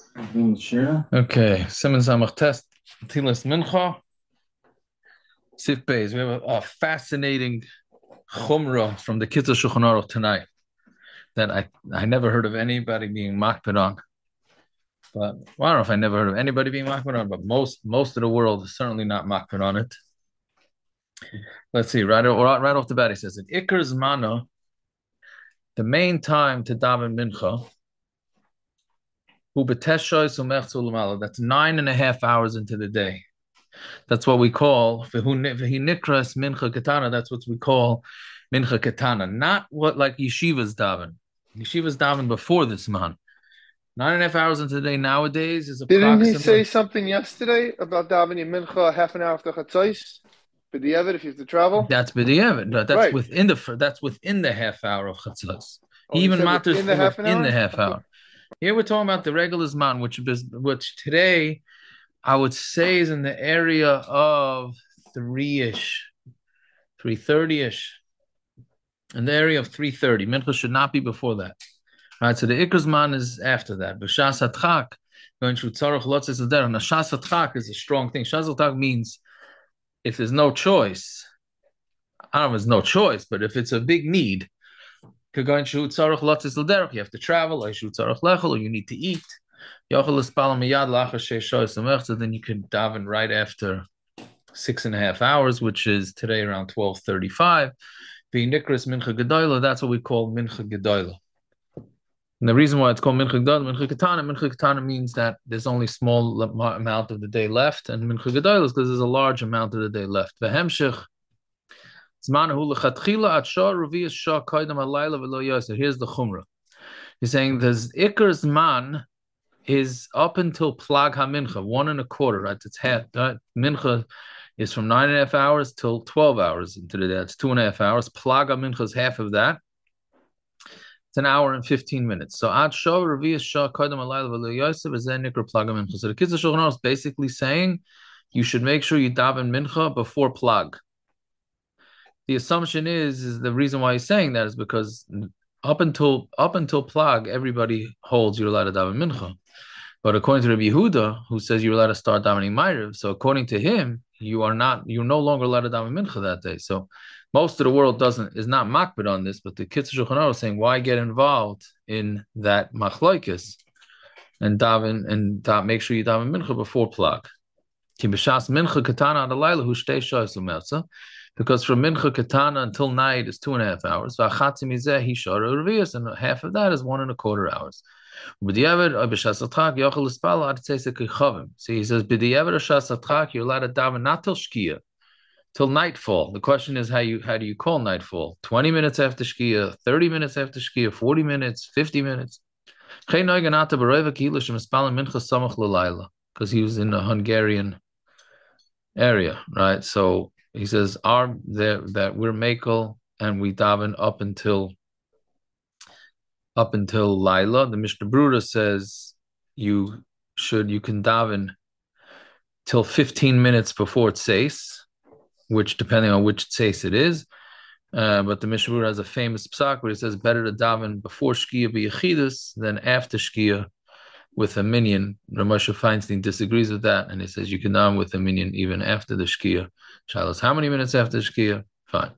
Okay, Simmons Samach test. Tilas Mincha. Sif Beis. We have a fascinating chumrah from the Kitzur Shulchan Aruch tonight that I never heard of anybody being makpid on. But well, I don't know if I never heard of anybody being makpid on, but most of the world is certainly not makpid on it. Let's see, right off the bat, he says it. Iker's mana, the main time to daven mincha, that's 9.5 hours into the day. That's what we call nikras mincha katana. That's what we call mincha katana. Not what like yeshivas daven. Yeshivas daven before this man. 9.5 hours into the day nowadays is Didn't he say approximately. something yesterday about davening mincha half an hour after chatzos? B'diavad, if you have to travel. That's b'diavad. That's Right. within the half hour of chatzos. Oh, He he even said matters within the half an within the hour? half Okay. hour. Here we're talking about the regular zman, which today I would say is in the area of 3:30ish. In the area of 3:30. Mincha should not be before that. All right, so the Ikrazman is after that. B'shas hatchak, going through tzarech lotzes adar. Now, shas hatchak is a strong thing. Shas hatchak means if there's no choice, I don't know if there's no choice, but if it's a big need, going through tzarech lotzes adar, you have to travel, or shoot tzarech lechel, or you need to eat. Yochel espal miyad lachar sheishoy so then you can daven right after 6.5 hours, which is today around 12:35. Being nikras mincha gedoyla, that's what we call mincha gedoyla. And the reason why it's called mincha katana means that there's only small amount of the day left, and mincha gedoyla is because there's a large amount of the day left. Vehemshich zmanahu lechatchila at shah revius shah kaidam alayla v'lo yoser. Here's the chumrah. He's saying there's ikar zman is up until plag hamincha, 1.25, right? It's half. Right? Mincha is from 9.5 hours till 12 hours into the day. That's 2.5 hours. Plag hamincha is half of that. It's an hour and 15 minutes. So ad shah revius shah kadam alayla v'lo yosef is then nikra plag mincha. So the Kitzur Shulchan Aruch is basically saying you should make sure you daven mincha before plag. The assumption is the reason why he's saying that is because up until plag, everybody holds you're allowed to daven mincha. But according to Rabbi Yehuda, who says you're allowed to start davening Ma'ariv, so according to him, you're no longer allowed to daven mincha that day. So most of the world is not makbid on this, but the Kitzur Shulchan Aruch is saying why get involved in that machlokes and make sure you daven mincha before plag. Mincha katana adalayla hu shtei shayos umelza, because from mincha katana until night is 2.5 hours. V'achatzi mizeh hi shara revius, and half of that is 1.25 hours. So he says, b'diavad shas atchak, you're allowed to daven not till shkia, till nightfall. The question is how do you call nightfall? 20 minutes after shkia, 30 minutes after shkia, 40 minutes, 50 minutes. Because he was in the Hungarian area, right? So he says, that we're makel and we daven up until Laila. The Mishnah Brura says you can daven till 15 minutes before Tseis, which depending on which Tseis it is. But the Mishnah Brura has a famous psak where he says better to daven before Shkia b'Yechidus than after Shkia with a minyan. Ramosha Feinstein disagrees with that, and he says you can daven with a minyan even after the Shkia. Shiloh, how many minutes after the Shkia? Fine.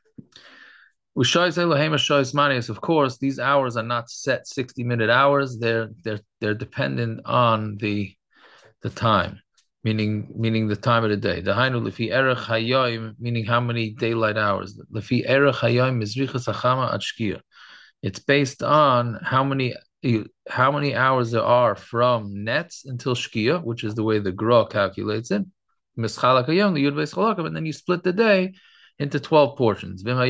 Of course, these hours are not set 60-minute hours. They're dependent on the time, meaning the time of the day. The hainu lefi erech hayom, meaning how many daylight hours. Lefi erech hayom mizrichas hachama ad shkia. It's based on how many hours there are from nets until shkia, which is the way the Gra calculates it. Mischalak hayom the yud v'eschalakav, and then you split the day into 12 portions. Like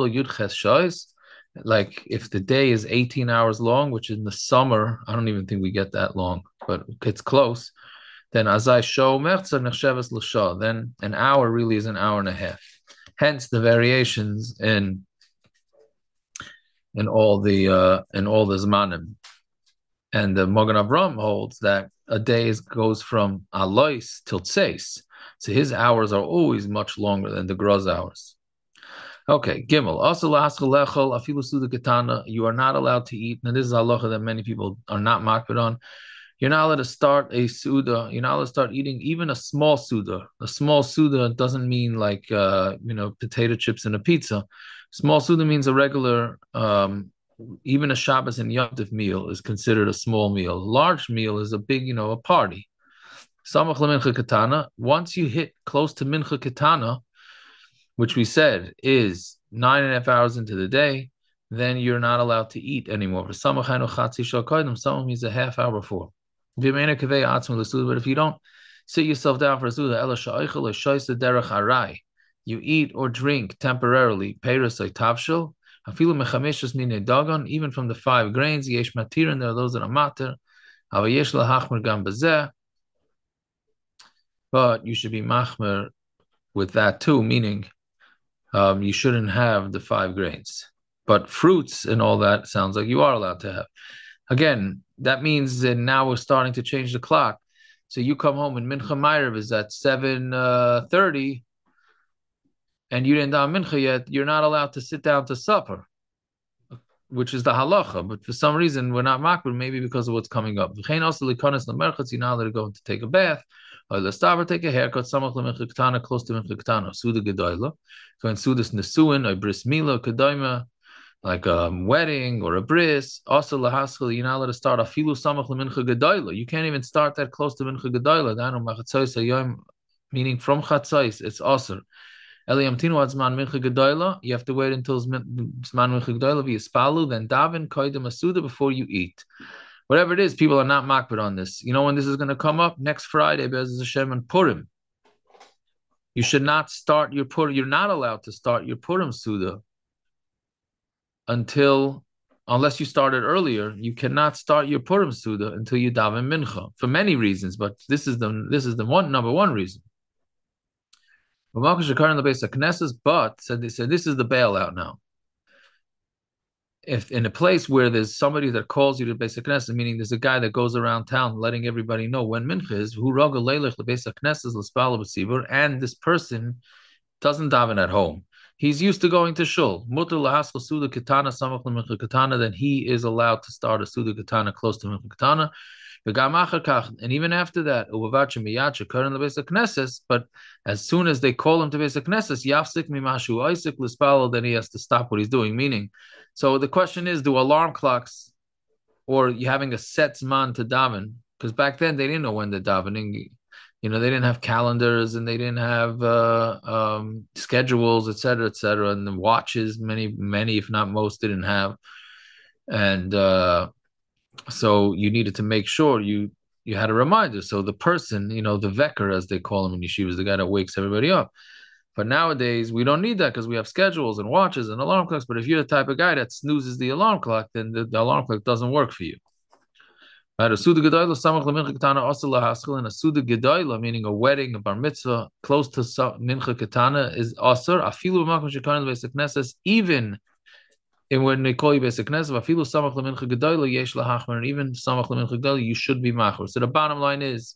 if the day is 18 hours long, which in the summer, I don't even think we get that long, but it's close. Then azai show merza nechsheves l'shah. Then an hour really is an hour and a half. Hence the variations in all the zmanim. And the Magen Avram holds that a day goes from alois till tseis. So his hours are always much longer than the Gra's hours. Okay, Gimel. Also, you are not allowed to eat. And this is halacha that many people are not makbid on. You're not allowed to start a Suda. You're not allowed to start eating even a small Suda. A small Suda doesn't mean like potato chips and a pizza. Small Suda means a regular, even a Shabbos and Yom Tov meal is considered a small meal. Large meal is a big, a party. Samach lemincha katana. Once you hit close to mincha katana, which we said is 9.5 hours into the day, then you're not allowed to eat anymore. For samach chatzi shal kodim, samach means a half hour before. But if you don't sit yourself down for a suda, you eat or drink temporarily. Even from the 5 grains, yesh matir, and there are those that are matir. But you should be machmer with that too, meaning you shouldn't have the 5 grains. But fruits and all that sounds like you are allowed to have. Again, that means that now we're starting to change the clock. So you come home and Mincha Ma'ariv is at 7:30, and you didn't daven Mincha yet, you're not allowed to sit down to supper, which is the halacha. But for some reason, we're not makbid, maybe because of what's coming up. You're not allowed to go to take a bath, or take a haircut, close to Mincha Ketana, Suda Gedoyla. So in Sudas Nesuin, or Bris Mila, Kedaima, like a wedding or a bris, also lahaskal, you're not allowed to start afilu samach lemincha gedoyla. You can't even start that close to mincha gedoyla. Danu machatzois hayom, meaning from chatzos, it's aser. Eliyamtinu adzman mincha gedoyla. You have to wait until zman mincha gedoyla v'yispalu, then daven koydem asuda before you eat. Whatever it is, people are not makbid on this. You know when this is going to come up? Next Friday, Be'ez Hashem and Purim. You should not start your Purim. You're not allowed to start your Purim Suda unless you started earlier. You cannot start your Purim Suda until you daven Mincha for many reasons, but this is the number one reason. But they said this is the bailout now. If in a place where there's somebody that calls you to Beis HaKnesses, meaning there's a guy that goes around town letting everybody know when Mincha is, and this person doesn't daven at home. He's used to going to shul. Mutar lahaskal suda katana samach lemincha katana. Then he is allowed to start a suda katana close to mincha katana. And even after that, but as soon as they call him to Beis HaKnesses, yafsik mimashu isaac lispalo, then he has to stop what he's doing. Meaning, so the question is, do alarm clocks, or you having a set zman to daven? Because back then they didn't know when they're davening. They didn't have calendars and they didn't have schedules, etc., and the watches, many, if not most, didn't have. And so you needed to make sure you had a reminder. So the person, the veker, as they call him in yeshiva, is the guy that wakes everybody up. But nowadays, we don't need that because we have schedules and watches and alarm clocks. But if you're the type of guy that snoozes the alarm clock, then the alarm clock doesn't work for you. Right, a suda gedoyla samach lemincha katana also lahaskal, and a suda gedoyla, meaning a wedding, a bar mitzvah, close to mincha katana is aser. Afilu b'makom shekarin Beis HaKnesses, even when they call you Beis HaKnesses, afilu samach lemincha gedoyla yesh lahachmer, and even samach lemincha gedoyla, you should be machmer. So the bottom line is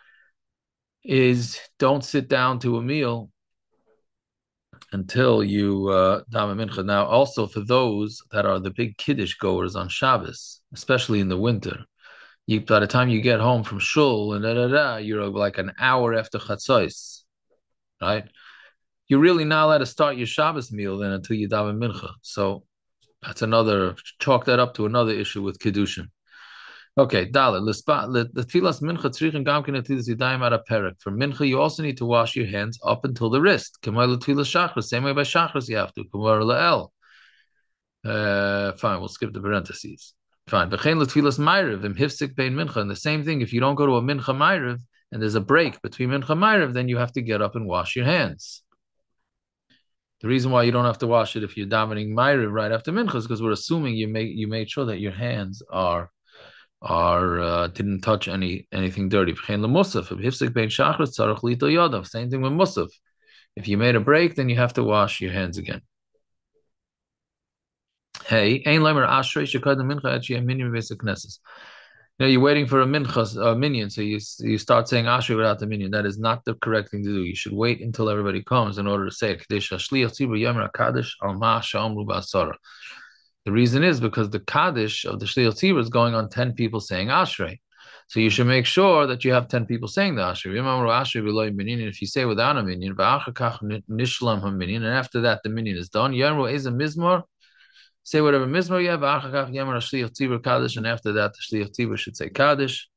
don't sit down to a meal until you daven mincha. Now, also for those that are the big kiddush goers on Shabbos, especially in the winter. By the time you get home from shul and you're like an hour after chatzos, right? You're really not allowed to start your Shabbos meal then until you daven mincha. So that's chalk that up to another issue with kiddushin. Okay, dalet the tefillas mincha tzrichin gam ken atilas yadayim ad perek. For mincha, you also need to wash your hands up until the wrist. K'may l'tefillas shachris, same way by shachris you have to. K'may l'el. Fine, we'll skip the parentheses. Fine. And the same thing, if you don't go to a mincha ma'ariv and there's a break between mincha ma'ariv, then you have to get up and wash your hands. The reason why you don't have to wash it if you're davening ma'ariv right after mincha is because we're assuming you made sure that your hands are didn't touch anything dirty. Same thing with musaf. If you made a break, then you have to wash your hands again. Hey, you're waiting for a minyan, so you start saying ashrei without the minyan. That is not the correct thing to do. You should wait until everybody comes in order to say it. The reason is because the kaddish of the shliach tzibur is going on 10 people saying ashrei. So you should make sure that you have 10 people saying the Ashri. If you say without a minion, and after that the minion is done, say whatever mizmor you have, and after that the shliach tzibur should say kaddish.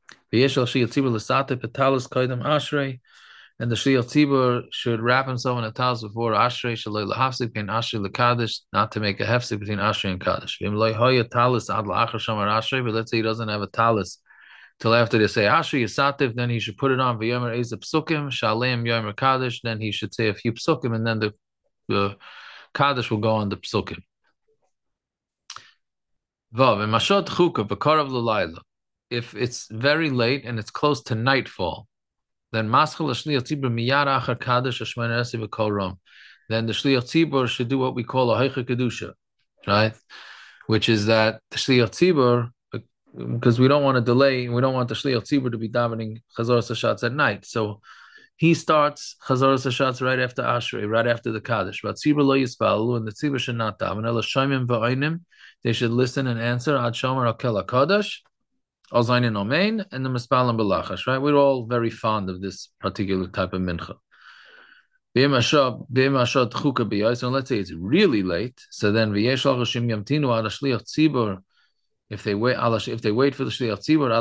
And the shliach tzibur should wrap himself in a talis before ashrei shaloi lahafsik between ashrei lekaddish, not to make a hefsik between ashrei and kaddish. But let's say he doesn't have a talis till after they say ashrei yisativ, then he should put it on v'yomer eza psukim shalem yomer kaddish. Then he should say a few psukim, and then the kaddish will go on the psukim. Vav and mashot chuka v'karav l'layla. If it's very late and it's close to nightfall, then maschal shliach tzibur miyad achar kaddish hashmona esrei v'kol ram. Then the shliach tzibur should do what we call a heicha kedusha, right? Which is that the shliach tzibur, because we don't want to delay, we don't want the shliach tzibur to be davening chazor sashatz at night. So he starts chazor sashatz right after ashrei, right after the kaddish. But tzibur lo yispalu, and the tzibur should not daven. Ela shoymim v'oinim, they should listen and answer ad shomer akel hakadosh. And the mispalim belachash, right? We're all very fond of this particular type of mincha. So let's say it's really late. So then if they wait for the shliach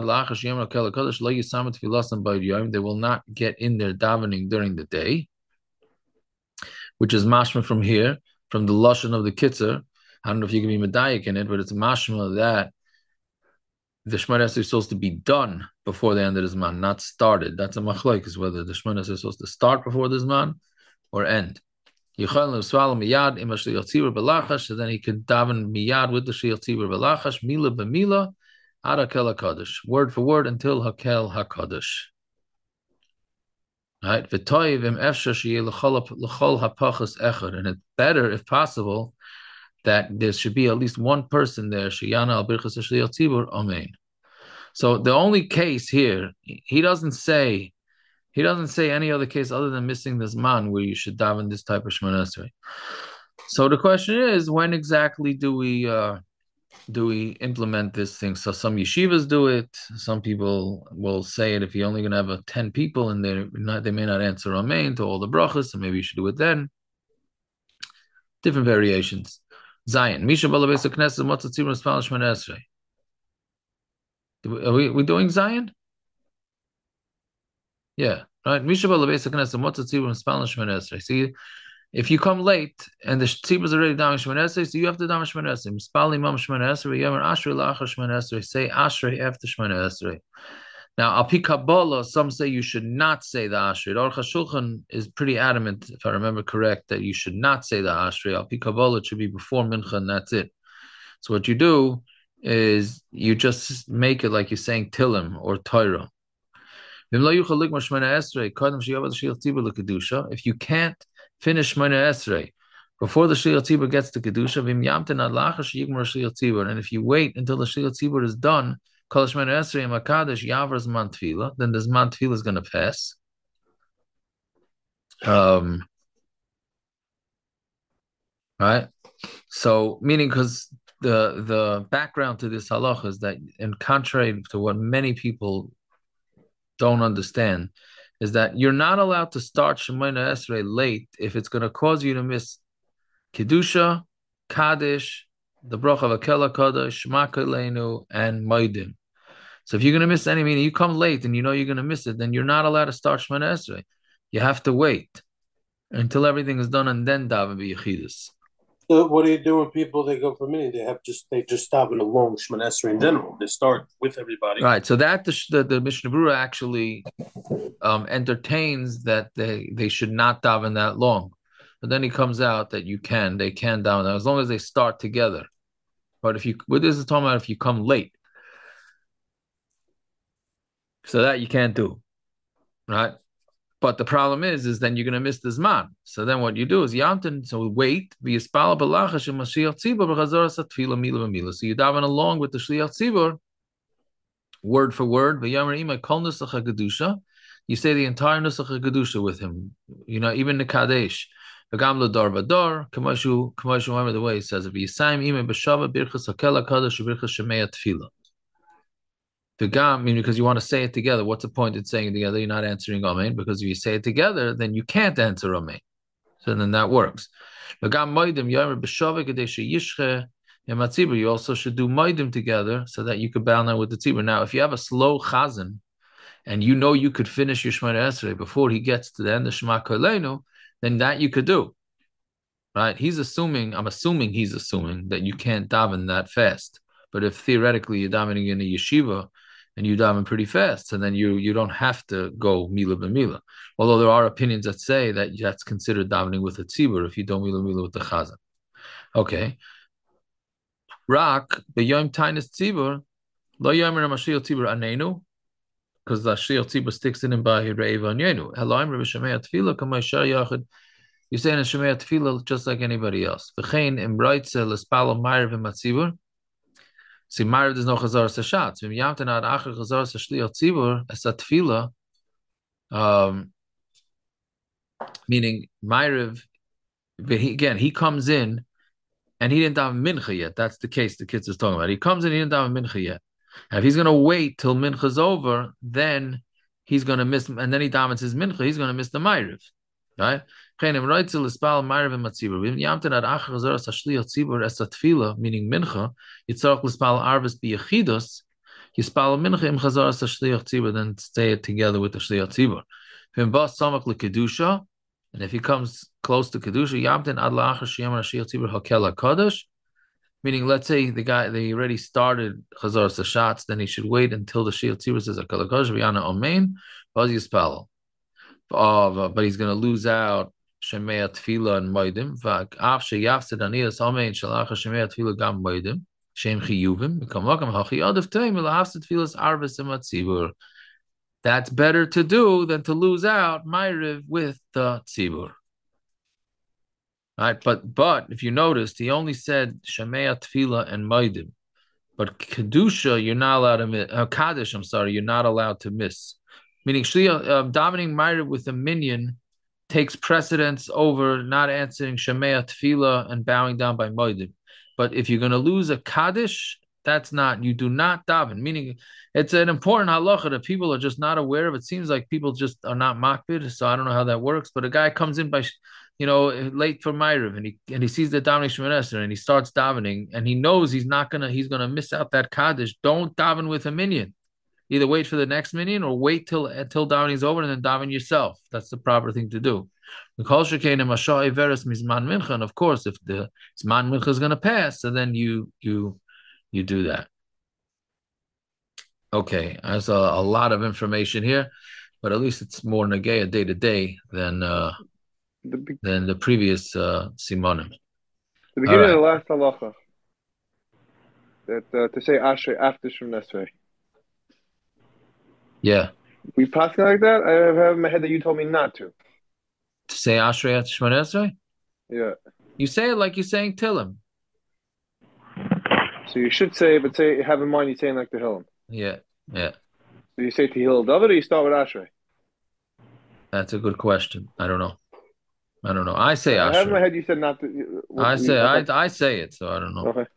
tzibur, they will not get in their davening during the day, which is mashma from here, from the lashon of the kitzer. I don't know if you can be medayik in it, but it's mashma that the Shemona Esrei is supposed to be done before the end of the Zman, not started. That's a machlok, is whether the Shemona Esrei is supposed to start before the Zman or end. So then he could daven miyad with the shliach tzibur b'lachash, mila b'mila, ad hakel hakadosh, word for word until hakel hakadosh. Right? V'toiv im efshar sheyeh l'chol hapachas echad, and it's better, if possible, that there should be at least one person there. Sheyana al birchas shliach tzibur, amen. So the only case here, he doesn't say any other case other than missing this man where you should daven this type of Shemona Esrei. So the question is, when exactly do we implement this thing? So some yeshivas do it. Some people will say it if you're only going to have 10 people and they may not answer amen to all the brachas, so maybe you should do it then. Different variations. Zion. Misha Balabes Knesset Motzat Tzibur Spal Shemona Esrei. Are we doing Zion? Yeah, right. Misha Balabes Knesset Motzat Tzibur Spal Shemona Esrei. See, if you come late and the tzibur is already davening Shemona Esrei, so you have to daven Shemona Esrei. Mispal Imam Shemona Esrei. Yomer Ashrei La'achar Shemona Esrei. Say Ashrei after Shemona Esrei. Now, al pi Kabbalah, some say you should not say the Ashrei. The Aruch HaShulchan is pretty adamant, if I remember correct, that you should not say the Ashrei. Al pi Kabbalah, it should be before Mincha, and that's it. So what you do is you just make it like you're saying Tilim or Torah. If you can't finish Shemona Esrei before the shliach tzibur gets to kedusha, and if you wait until the shliach tzibur is done, then the zman tefillah is going to pass. Right? So, meaning, because the background to this halacha is that, in contrary to what many people don't understand, is that you're not allowed to start Shemona Esrei late if it's going to cause you to miss Kedusha, Kaddish, the Bracha of Akel HaKadosh, Shema Koleinu, and Moedim. So if you're going to miss any, meaning you come late and you know you're going to miss it, then you're not allowed to start Shemona Esrei. You have to wait until everything is done and then daven b'yechidus. So what do you do with people? They go for many. They just stop in a long Shemona Esrei in general. They start with everybody. Right. So that the Mishnah Berurah actually entertains that they should not daven that long. But then he comes out that they can daven that as long as they start together. But what this is talking about if you come late. So that you can't do. Right? But the problem is then you're going to miss the Zman. So then what you do is Yamtin, so wait, so you daven along with the Shliach Tzibur, word for word, you say the entire Nusach HaKedusha with him, even the Kadesh. Remember the way he says it. The gam, meaning because you want to say it together. What's the point in saying it together? You're not answering amen, because if you say it together, then you can't answer amen. So then that works. The gam moedim yomer b'shaveh kadei sheyishche ematzibur. You also should do moedim together so that you could balance with the tzibur. Now, if you have a slow chazan and you know you could finish your Shemona Esrei before he gets to the end of Shema Koleinu, then that you could do. Right? I'm assuming he's assuming that you can't daven that fast. But if theoretically you're davening in a yeshiva and you daven pretty fast, and then you don't have to go mila b'mila. Although there are opinions that say that that's considered davening with a tzibur if you don't mila b'mila with the chazan. Okay. Rak b'yom tainis tzibur lo yomer mashiach tzibur anenu, because the shliach tzibur sticks in him by reiv anyenu. Elohim Rabbi Shemei Tefillah kamay shar yachid. You're saying in Shemei Tefillah just like anybody else. V'chein imbraitze l'spalo ma'ariv v'matzibur. See, ma'ariv there's no chazar sashatz. V'im yamten ad acher chazar sashliach tzibur es tefillah. Meaning ma'ariv. Again, he comes in and he didn't daven mincha yet. That's the case the kids is talking about. He comes in, he didn't daven mincha yet. And if he's going to wait till mincha's over, then he's going to miss. And then he davens his mincha. He's going to miss the ma'ariv. Right? Meaning mincha, yitzarach l'spal arvis biyachidus, yispal mincha im chazaras hashliach tzibur, then stay it together with the shliach tzibur. V'im bas samach l'kedusha, and if he comes close to kedusha, yamten ad la'achar sheyamar hashliach tzibur hakel hakadosh. Meaning, let's say the guy they already started chazaras hashatz, then he should wait until the shliach tzibur says hakel hakadosh v'yana omein v'az yispal. But he's going to lose out Shemei Tefillah and Moedim. V'af sheyafsid aniyas amein shalacha Shemei Tefillah gam Moedim shem chiyuvim become welcome hachi adav teim lahafsid Tefillas arvis ematzibur. That's better to do than to lose out Ma'ariv with the tzibur. Right, but if you noticed, he only said Shemei Tefillah and Moedim, but kedusha you're not allowed to miss. Kaddish, I'm sorry, you're not allowed to miss. Meaning, davening Ma'ariv with a minyan takes precedence over not answering Shemei Tefillah and bowing down by Moedim. But if you're going to lose a Kaddish, you do not daven. Meaning, it's an important halacha that people are just not aware of. It seems like people just are not makbid, so I don't know how that works. But a guy comes in by, late for Ma'ariv, and he sees the davening Shemona Esrei, and he starts davening, and he knows he's gonna miss out that Kaddish. Don't daven with a minyan. Either wait for the next minyan or wait until davening is over and then daven yourself. That's the proper thing to do. And of course, if the Zman Mincha is going to pass, so then you do that. Okay, there's a lot of information here, but at least it's more Nageya day to day than the previous Simonim. The beginning of the last halacha, that to say Ashrei after Shemona Esrei. Yeah. We pass like that? I have in my head that you told me not to. To say Ashrei after Shemona Esrei? Yeah. You say it like you're saying Tillim. So you should say, but have in mind you're saying like the Hillim. Yeah. So you say Tehillah David or you start with Ashrei? That's a good question. I don't know. I say Ashrei. I have in my head you said not to. I say it, so I don't know. Okay.